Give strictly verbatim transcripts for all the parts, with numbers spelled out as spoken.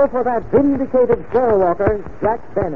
now for that vindicated floor walker, Jack Benny.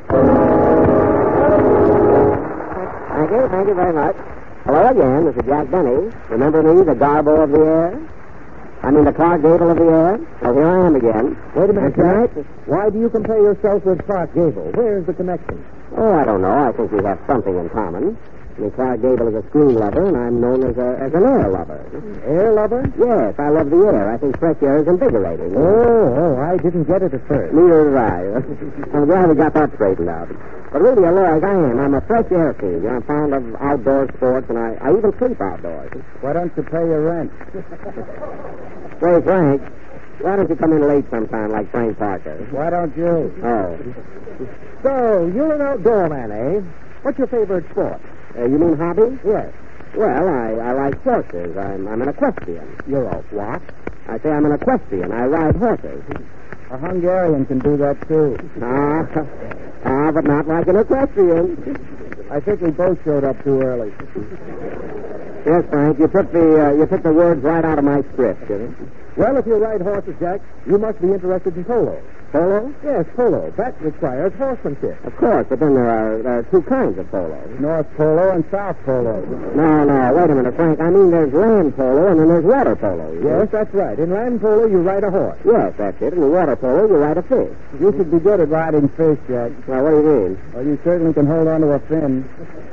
Thank you, thank you very much. Hello again, this is Jack Benny. Remember me, the Garbo of the air? I mean, the Clark Gable of the air? Well, here I am again. Wait a minute, Jack. Jack. Why do you compare yourself with Clark Gable? Where's the connection? Oh, I don't know. I think we have something in common. I mean, Clark Gable is a screen lover, and I'm known as a as an air lover. Air lover? Yes, I love the air. I think fresh air is invigorating. Oh, oh, I didn't get it at first. Neither did I. I'm glad we got that straightened out. But really, like I am, I'm a fresh air fiend. I'm fond of outdoor sports, and I, I even sleep outdoors. Why don't you pay your rent? Say, Frank, why don't you come in late sometime like Frank Parker? Why don't you? Oh. So, you're an outdoor man, eh? What's your favorite sport? Uh, you mean hobby? Yes. Well, I, I like horses. I'm, I'm an equestrian. You're a what? I say I'm an equestrian. I ride horses. A Hungarian can do that, too. Ah, ah, but not like an equestrian. I think we both showed up too early. Yes, Frank, you took the uh, you took the words right out of my script, didn't you? Well, if you ride horses, Jack, you must be interested in polo. Polo? Yes, polo. That requires horsemanship. Of course, but then there are, there are two kinds of polo. North polo and south polo. No, no, wait a minute, Frank. I mean, there's land polo and then there's water polo. Yes, that's right. In land polo, you ride a horse. Yes, that's it. In water polo, you ride a fish. You should be good at riding fish, Jack. Well, what do you mean? Well, you certainly can hold on to a fin.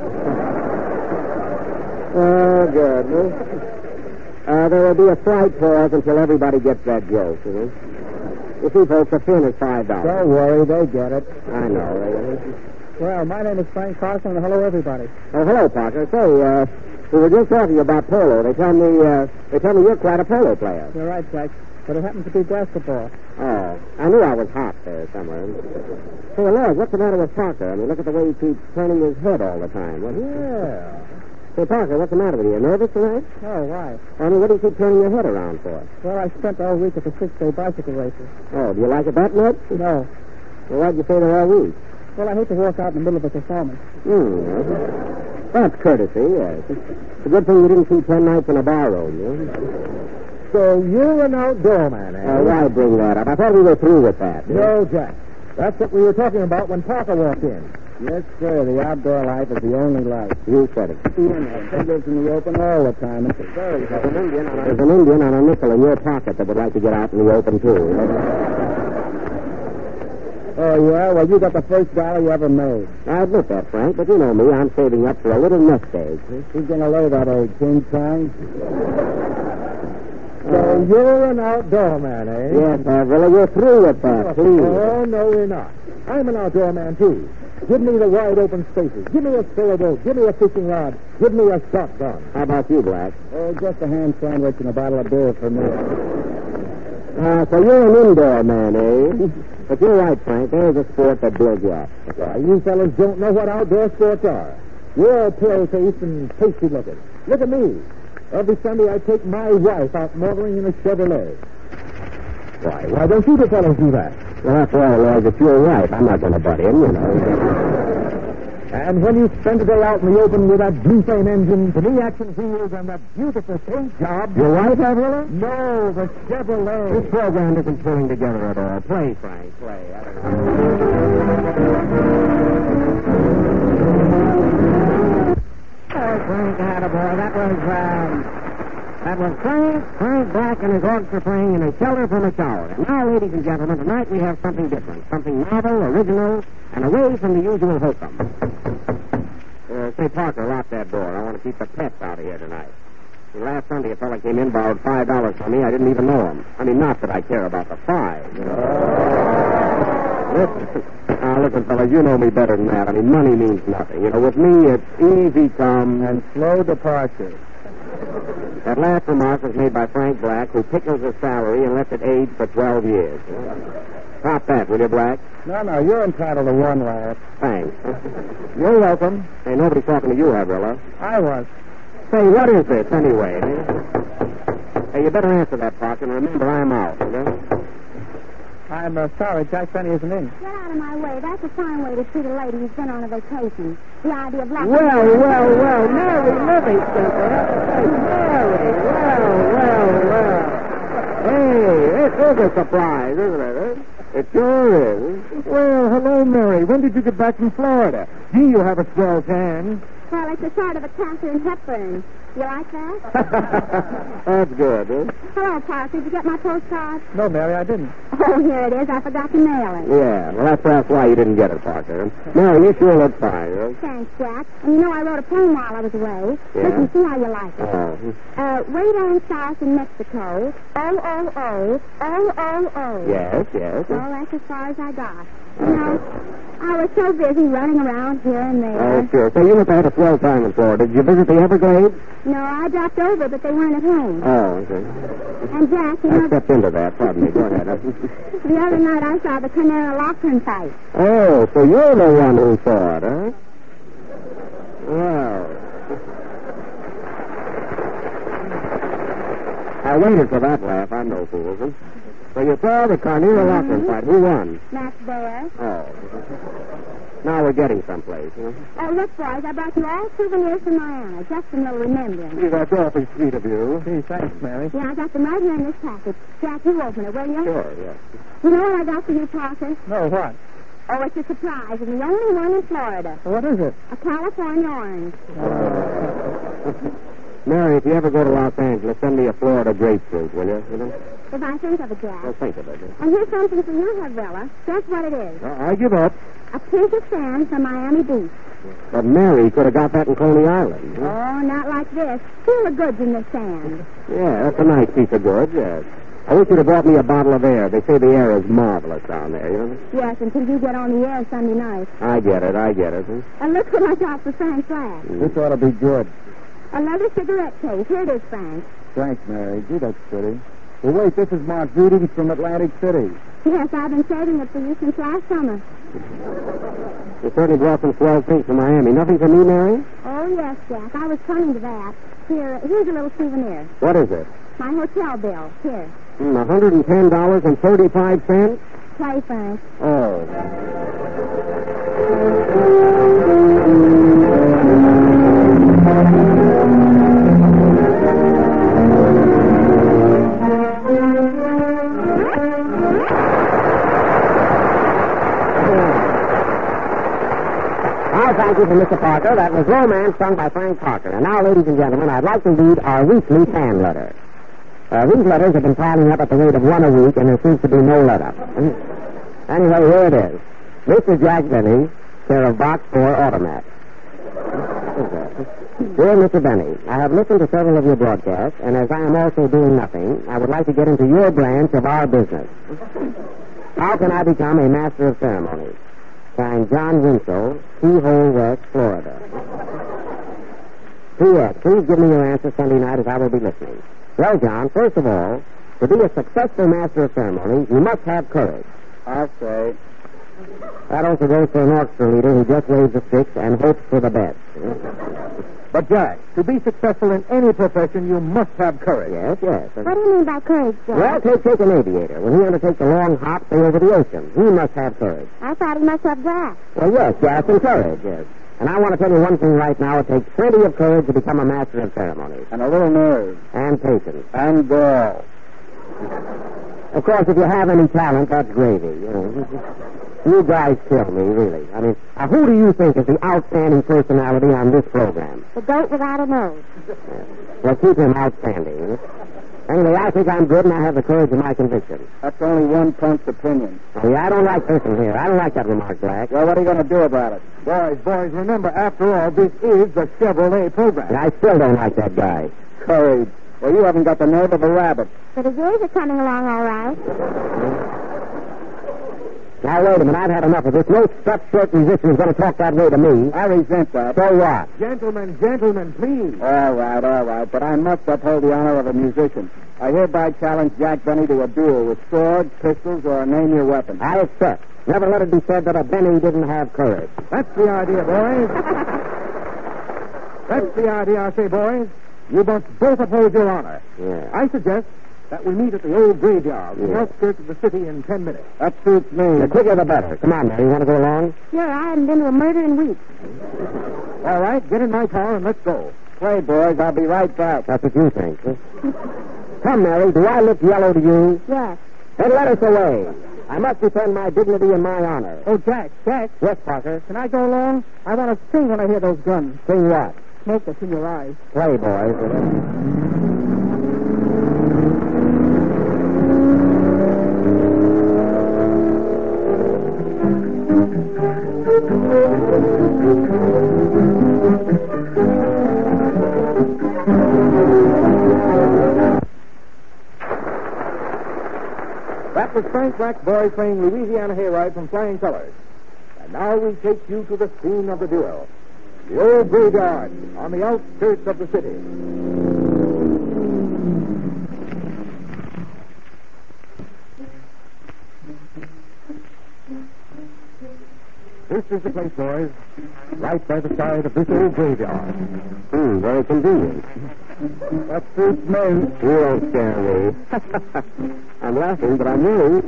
Oh, good. Uh, there will be a slight pause until everybody gets that joke, you know? You see, folks, a fin is five dollars. Don't worry, they get it. I know. Well, my name is Frank Carson, and hello, everybody. Oh, hello, Parker. Say, uh, we were just talking about polo. They tell me, uh, they tell me you're quite a polo player. You're right, Jack, but it happens to be basketball. Oh, I knew I was hot there somewhere. Say, Lord, what's the matter with Parker? I mean, look at the way he keeps turning his head all the time. What? Yeah. Say, Parker, what's the matter with you? You nervous tonight? Oh, why? I mean, what do you keep turning your head around for? Well, I spent all week at the six-day bicycle races. Oh, do you like it that much? No. Well, why'd you stay there all week? Well, I hate to walk out in the middle of a performance. Hmm. That's courtesy, yes. It's a good thing you didn't see ten nights in a bar room, you know? So you're an outdoor man, eh? Uh, why bring that up? I thought we were through with that. No, Jack. That's what we were talking about when Parker walked in. Yes, sir. The outdoor life is the only life. You said it. Ian, he lives in the open all the time. It's very There's an Indian on a, there's an Indian on a nickel in your pocket that would like to get out in the open, too. Oh, yeah? Well, you got the first dollar you ever made. I admit that, Frank, but you know me. I'm saving up for a little nest egg. Who's going to lay that egg, King Kong? So you're an outdoor man, eh? Yes, uh, really, we're through with that, please. Oh, no, we're not. I'm an outdoor man, too. Give me the wide open spaces. Give me a sailboat. Give me a fishing rod. Give me a shotgun. How about you, Black? Oh, just a ham sandwich and a bottle of beer for me. Uh, so you're an indoor man, eh? But you're right, Frank. There's a sport that builds you up. Why, you fellas don't know what outdoor sports are. We're all pale-faced and pasty-looking. Look at me. Every Sunday I take my wife out motoring in a Chevrolet. Why, why don't you two fellows do that? Well, after all, Lord, if you're right, I'm not going to butt in, you know. And when you spend a day out in the open with that blue flame engine, the reaction wheels, and that beautiful paint job... Your wife, Avrila? No, the Chevrolet. This program isn't pulling together at all. Play, Frank, play. I don't know. Oh, Frank, attaboy. That was, um... That was Frank, Frank Black and his orchestra playing in a shelter from a shower. And now, ladies and gentlemen, tonight we have something different. Something novel, original, and away from the usual hokum. Uh, say, Parker, lock that door. I want to keep the pets out of here tonight. See, last Sunday, a fellow came in, borrowed five dollars from me. I didn't even know him. I mean, not that I care about the five. You know? Listen, now, listen, fellas, you know me better than that. I mean, money means nothing. You know, with me, it's easy come and slow departure. That last remark was made by Frank Black, who pickles his salary and lets it age for twelve years. Stop that, will you, Black? No, no, you're entitled to one laugh. Thanks. You're welcome. Hey, nobody's talking to you, Avrila. I was. Say, what is this, anyway? Hey, you better answer that, Parker, and remember, I'm out, okay? I'm uh, sorry, Jack Benny isn't in. Get out of my way. That's a fine way to treat a lady who's been on a vacation. The idea of laughing. Well, well, well, Mary Livingston, for heaven's sake, Mary. Well, well, well. Hey, this is a surprise, isn't it? Eh? It sure is. Well, hello, Mary. When did you get back from Florida? Gee, you have a swell tan. Well, it's a sort of a Katharine Hepburn. You like that? That's good, huh? Hello, Parker. Did you get my postcard? No, Mary, I didn't. Oh, here it is. I forgot to mail it. Yeah, well, that's perhaps why you didn't get it, Parker. No, you sure look fine, huh? Thanks, Jack. And you know, I wrote a poem while I was away. Yeah? Listen, see how you like it. Oh. Uh, way down south in Mexico. Oh, oh, oh. Oh, oh, oh. Yes, yes. Well, that's as far as I got. You know, I was so busy running around here and there. Oh, sure. So you must have had a swell time in Florida. Did you visit the Everglades? No, I dropped over, but they weren't at home. Oh, okay. And Jack, you I know, stepped into that. Pardon me. Go ahead. the other night I saw the Canara Lochran fight. Oh, so you're the one who saw it, huh? Well. I waited for that laugh. I'm no fool, huh? So you saw the Carnera Lochran fight. Who won? Max Bear. Oh. Now we're getting someplace, huh? Oh, look, boys, I brought you all souvenirs from Miami. Just a little remembrance. Gee, that's awfully sweet of you. Gee, thanks, Mary. Yeah, I got them right here in this package. Jack, you open it, will you? Sure, yeah. You know what I got for you, Parker? No, what? Oh, it's a surprise, and the only one in Florida. What is it? A California orange. Mary, if you ever go to Los Angeles, send me a Florida grapefruit, will you? You know? If I think of it, Jack. Well, think of it. Huh? And here's something for you, Havella. Guess what it is? Uh, I give up. A pinch of sand from Miami Beach. But Mary could have got that in Coney Island. Huh? Oh, not like this. Feel the goods in the sand. Yeah, that's a nice piece of goods, yes. I wish you'd have brought me a bottle of air. They say the air is marvelous down there, you know? Yes, until you get on the air Sunday night. I get it, I get it. Huh? And look what I got for Frank Black. This ought to be good. Another cigarette case. Here it is, Frank. Thanks, Mary. Gee, that's pretty. Well, wait, this is Mark greetings from Atlantic City. Yes, I've been saving it for you since last summer. You certainly brought some swell things from Miami. Nothing for me, Mary? Oh, yes, Jack. I was coming to that. Here, here's a little souvenir. What is it? My hotel bill. Here. Hmm, one hundred ten dollars and thirty-five cents? Play, Frank. Oh. Thank you for Mister Parker. That was Romance, sung by Frank Parker. And now, ladies and gentlemen, I'd like to read our weekly fan letter. Uh, these letters have been piling up at the rate of one a week, and there seems to be no let-up. Anyway, here it is. Mister Jack Benny, care of Box four Automat. Dear Mister Benny, I have listened to several of your broadcasts, and as I am also doing nothing, I would like to get into your branch of our business. How can I become a master of ceremonies? Signed, John Winslow, Keyhole West, Florida. P S. Please give me your answer Sunday night as I will be listening. Well, John, first of all, to be a successful master of ceremonies, you must have courage. I'll say. That also goes for an orchestra leader who just waves the sticks and hopes for the best. But, Jack, to be successful in any profession, you must have courage. Yes, yes. What do you mean by courage, Jack? Well, take, take an aviator. When he undertakes a long hop thing over the ocean, he must have courage. I thought he must have gas. Well, yes, gas and courage, yes. And I want to tell you one thing right now. It takes plenty of courage to become a master of ceremonies. And a little nerve. And patience. And gall. Of course, if you have any talent, that's gravy. You know. You guys kill me, really. I mean, uh, who do you think is the outstanding personality on this program? The goat without a nose. Yeah. Well, keep him outstanding. Anyway, I think I'm good, and I have the courage of my conviction. That's only one punk's opinion. Oh, yeah, I don't like this one here. I don't like that remark, Black. Well, what are you going to do about it? Boys, boys, remember, after all, this is the Chevrolet program. I still don't like that guy. Courage. Well, you haven't got the nerve of a rabbit. But his ears are coming along all right. Now, wait a minute. I've had enough of this. No stuffed shirt musician is going to talk that way to me. I resent that. So what? Gentlemen, gentlemen, please. All right, all right. But I must uphold the honor of a musician. I hereby challenge Jack Benny to a duel with swords, pistols, or name your weapon. I accept. Never let it be said that a Benny didn't have courage. That's the idea, boys. That's the idea, I say, boys. You must both uphold your honor. Yeah. I suggest that we meet at the old graveyard, the Yeah. outskirts of the city, in ten minutes. That suits me. The quicker the better. Come on, Mary. You want to go along? Sure, I haven't been to a murder in weeks. All right, get in my car and let's go. Play, boys. I'll be right back. That's what you think. Huh? Come, Mary. Do I look yellow to you? Yes. Then let us away. I must defend my dignity and my honor. Oh, Jack, Jack, Yes, Parker. can I go along? I want to sing when I hear those guns. Sing what? Smoke that's in your eyes. Play, boys. That was Frank Black Boy playing Louisiana Hayride from Flying Colors. And now we take you to the scene of the duel. The old graveyard on the outskirts of the city. This is the place, boys. Right by the side of this old graveyard. Hmm, very convenient. That suits me. You don't scare me. I'm laughing, but I'm really...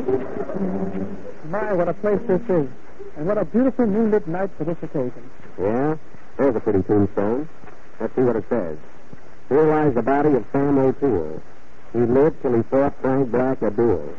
My, what a place this is. And what a beautiful moonlit night for this occasion. Yeah? There's a pretty tombstone. Let's see what it says. Here lies the body of Sam O'Toole. He lived till he fought Frank Black a duel.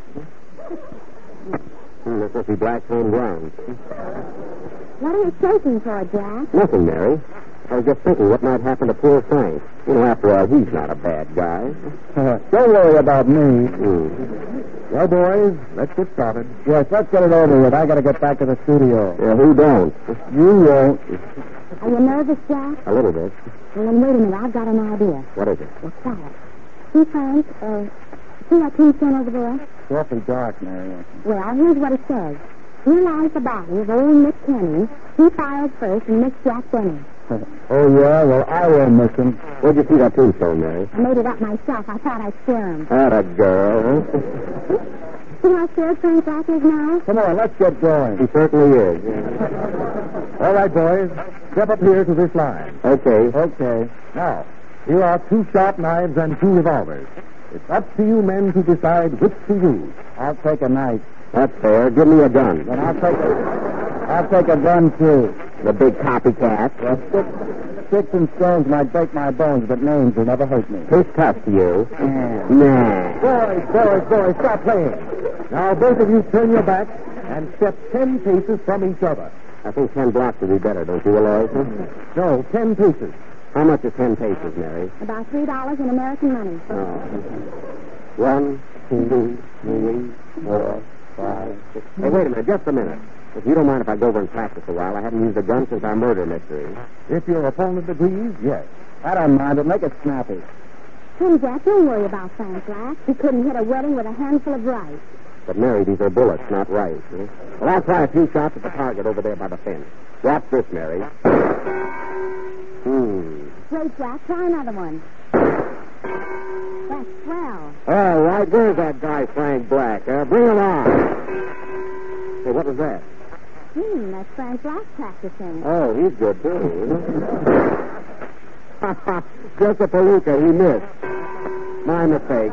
Hmm, this must be Black's home ground. What are you shaking for, Jack? Nothing, Mary. I was just thinking what might happen to poor Frank. You know, after all, he's not a bad guy. Don't worry about me. Hmm. Well, boys, let's get started. Yes, let's get it over with. I got to get back to the studio. Yeah, who don't? You won't. Are you nervous, Jack? A little bit. Well, then wait a minute. I've got an idea. What is it? What's that? See, Frank, uh, see that tombstone over there? It's awfully dark, Mary. Well, here's what it says. Here lies the body of old Mick Kenny. He fired first and missed Jack Benny. Oh, yeah? Well, I won't miss him. Where'd you see that tombstone, Mary? I made it up myself. I thought I'd scare him. That a girl. See how scared Frank Black is now? Come on, let's get going. He certainly is. All right, boys. Step up here to this line. Okay. Okay. Now, here are two sharp knives and two revolvers. It's up to you men to decide which to use. I'll take a knife. That's fair. Give me a gun. Then I'll take a, I'll take a gun, too. The big copycat. Well, sticks, sticks and stones might break my bones, but names will never hurt me. Who's tough to you? Yeah. Nah. Boys, boys, boys, stop playing. Now, both of you turn your backs and step ten paces from each other. I think ten blocks would be better, don't you, Aloys? No, ten paces. How much is ten paces, Mary? About three dollars in American money. Oh. One, two, three, four, five, six. Hey, wait a minute, just a minute. If you don't mind if I go over and practice a while, I haven't used a gun since our murder mystery. If your opponent agrees, yes. I don't mind, but make it snappy. Come, Jack, don't worry about Frank Black. He couldn't hit a wedding with a handful of rice. But, Mary, these are bullets, not rice. Huh? Well, I'll try a few shots at the target over there by the fence. Watch this, Mary. Hmm. Great, Jack. Try another one. That's swell. All right, where's that guy, Frank Black? Uh, bring him on. Hey, what was that? Hmm, that's Frank Black practicing. Oh, he's good, too, isn't he? Just a palooka. He missed. My mistake.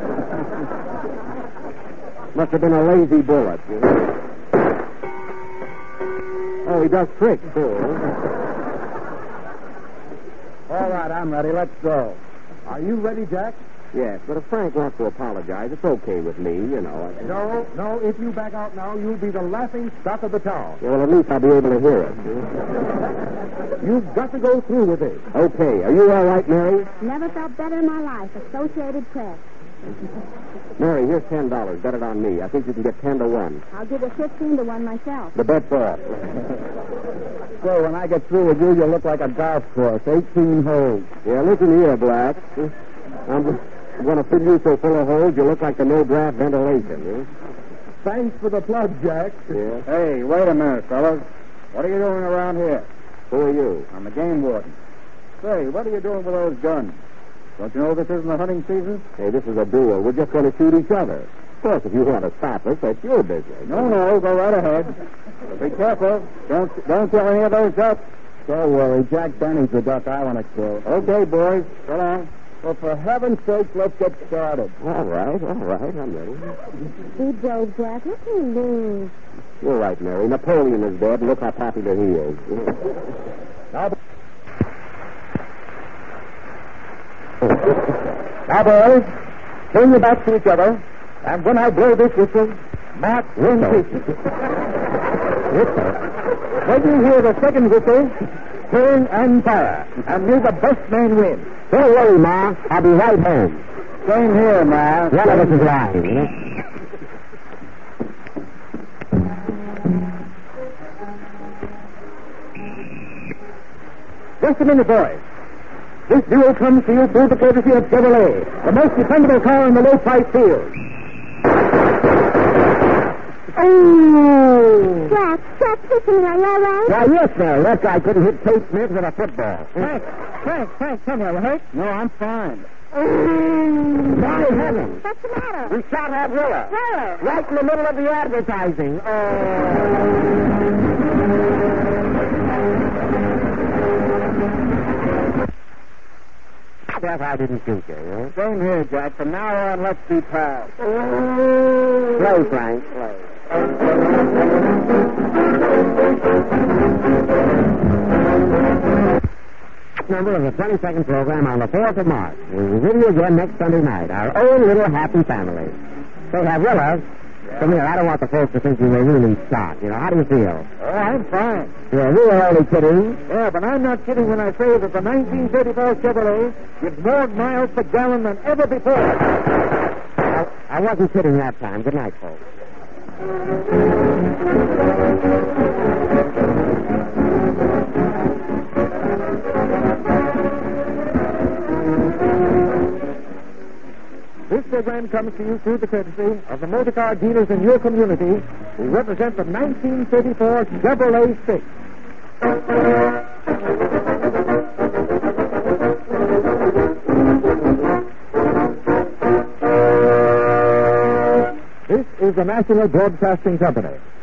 Must have been a lazy bullet. You know? Oh, he does tricks, too. All right, I'm ready. Let's go. Are you ready, Jack? Yes, but if Frank wants to apologize, it's okay with me, you know. No, no. If you back out now, you'll be the laughing stock of the town. Yeah, well, at least I'll be able to hear it. You've got to go through with this. Okay. Are you all right, Mary? Never felt better in my life. Associated Press. Mary, here's ten dollars. Bet it on me. I think you can get ten to one. I'll give you fifteen to one myself. The bet's off. So when I get through with you, you'll look like a golf course. Eighteen holes. Yeah, listen here, Black. I'm going to fill you so full of holes, you look like the no-draft ventilation. Huh? Thanks for the plug, Jack. Yeah. Hey, wait a minute, fellas. What are you doing around here? Who are you? I'm the game warden. Say, what are you doing with those guns? Don't you know this isn't the hunting season? Hey, this is a duel. We're just going to shoot each other. Of course, if you want to stop us, that's your business. No, no, go right ahead. But be careful. Don't don't kill any of those ducks. Don't worry. Jack Benny's the duck I want to kill. Okay, boys. So long. Well, for heaven's sake, let's get started. All right, all right. I'm ready. Be brave, Jack. What can you lose? You're right, Mary. Napoleon is dead. Look how popular he is. Now, now, boys, turn your backs to each other, and when I blow this whistle, Mark Winchester. When you hear the second whistle, turn and fire, and may the best man win. Don't worry, Ma. I'll be right home. Same here, Ma. One of us is lying, you know? Just a minute, boys. This duel comes to you through the courtesy of Chevrolet, the most dependable car in the low-price field. Oh! Jack, Jack, listen, are you all right? Why, yes, sir. That guy couldn't hit Tate Smith with a football. Frank, Frank, Frank, come here, you hurt? No, I'm fine. Mm. My heavens. What's the matter? We shot at Willa. Where? Right in the middle of the advertising. Oh. I guess I didn't shoot you, you know? Same here, Jack. From now on, let's be pals. Play, Frank, play. Number of the twenty-second program on the fourth of March. We'll be with you again next Sunday night. Our own little happy family. Say, have Willa. Come here. I don't want the folks to think you were really shot. You know, how do you feel? Oh, I'm fine. Yeah, we were only kidding. Yeah, but I'm not kidding when I say that the nineteen thirty-four Chevrolet gives more miles per gallon than ever before. I, I wasn't kidding that time. Good night, folks. This program comes to you through the courtesy of the motor car dealers in your community who represent the nineteen thirty-four Chevrolet Six. This is the National Broadcasting Company.